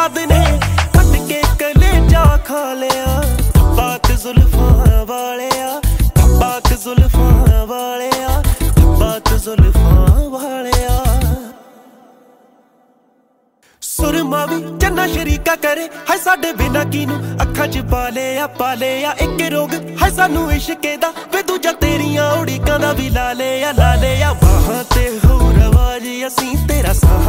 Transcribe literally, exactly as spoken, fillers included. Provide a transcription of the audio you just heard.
याद ने कट के कलेजा खा लिया बात जुल्फां वालिया बात जुल्फां वालिया बात जुल्फां वालिया सुरमा भी चन्ना शरीका करे है साडे बिना कीनू अखां च पा लिया पा लिया इक रोग है सानू इश्के दा वे दूजा तेरियां उड़ीकां दा भी ला लिया ला लिया बाहां ते हो रवाज असीं तेरा साह